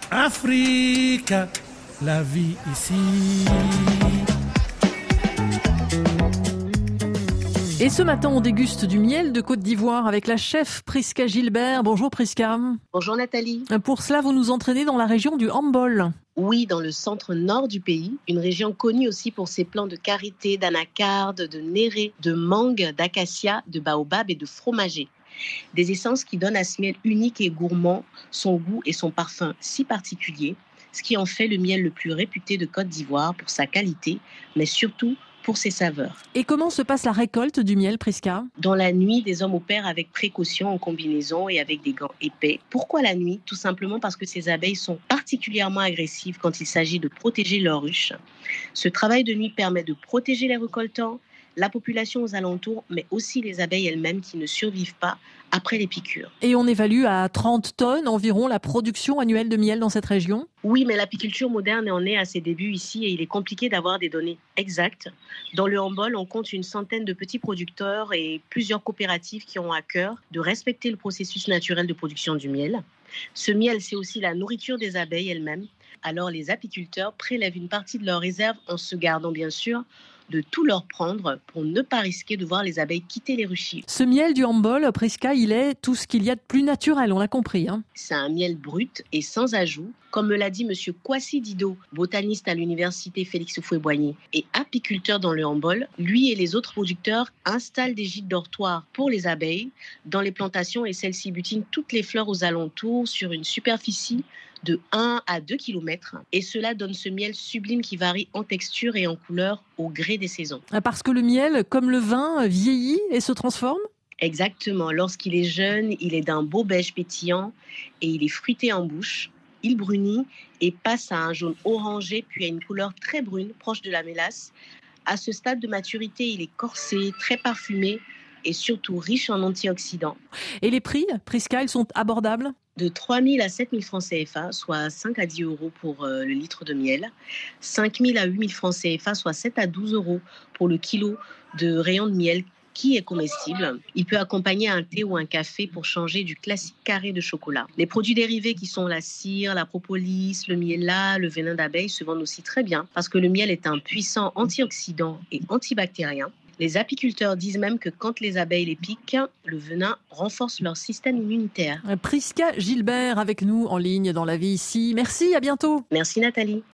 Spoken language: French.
Afrique, la vie ici. Et ce matin, on déguste du miel de Côte d'Ivoire avec la chef Prisca Gilbert. Bonjour Prisca. Bonjour Nathalie. Pour cela, vous nous entraînez dans la région du Hambol. Oui, dans le centre-nord du pays, une région connue aussi pour ses plants de karité, d'anacarde, de néré, de mangue, d'acacia, de baobab et de fromager. Des essences qui donnent à ce miel unique et gourmand son goût et son parfum si particuliers, ce qui en fait le miel le plus réputé de Côte d'Ivoire pour sa qualité, mais surtout pour ses saveurs. Et comment se passe la récolte du miel, Prisca ? Dans la nuit, des hommes opèrent avec précaution en combinaison et avec des gants épais. Pourquoi la nuit ? Tout simplement parce que ces abeilles sont particulièrement agressives quand il s'agit de protéger leurs ruches. Ce travail de nuit permet de protéger les récoltants, la population aux alentours, mais aussi les abeilles elles-mêmes qui ne survivent pas après les piqûres. Et on évalue à 30 tonnes environ la production annuelle de miel dans cette région ? Oui, mais l'apiculture moderne en est à ses débuts ici et il est compliqué d'avoir des données exactes. Dans le Hambol, on compte une centaine de petits producteurs et plusieurs coopératives qui ont à cœur de respecter le processus naturel de production du miel. Ce miel, c'est aussi la nourriture des abeilles elles-mêmes. Alors les apiculteurs prélèvent une partie de leurs réserves en se gardant bien sûr de tout leur prendre pour ne pas risquer de voir les abeilles quitter les ruchis. Ce miel du Hambol, Prisca, il est tout ce qu'il y a de plus naturel, on l'a compris. C'est un miel brut et sans ajout, comme me l'a dit M. Kwasi Dido, botaniste à l'université Félix Houphouët-Boigny et apiculteur dans le Hambol. Lui et les autres producteurs installent des gîtes dortoirs pour les abeilles dans les plantations et celles-ci butinent toutes les fleurs aux alentours sur une superficie de 1 à 2 km. Et cela donne ce miel sublime qui varie en texture et en couleur au gré des saisons. Parce que le miel, comme le vin, vieillit et se transforme ? Exactement. Lorsqu'il est jeune, il est d'un beau beige pétillant et il est fruité en bouche. Il brunit et passe à un jaune orangé puis à une couleur très brune, proche de la mélasse. À ce stade de maturité, il est corsé, très parfumé et surtout riche en antioxydants. Et les prix, Prisca, ils sont abordables ? De 3 000 à 7 000 francs CFA, soit 5 à 10 euros pour le litre de miel. 5 000 à 8 000 francs CFA, soit 7 à 12 euros pour le kilo de rayon de miel qui est comestible. Il peut accompagner un thé ou un café pour changer du classique carré de chocolat. Les produits dérivés qui sont la cire, la propolis, le miella, le venin d'abeille se vendent aussi très bien parce que le miel est un puissant antioxydant et antibactérien. Les apiculteurs disent même que quand les abeilles les piquent, le venin renforce leur système immunitaire. Prisca Gilbert avec nous en ligne dans La Vie ici. Merci, à bientôt. Merci Nathalie.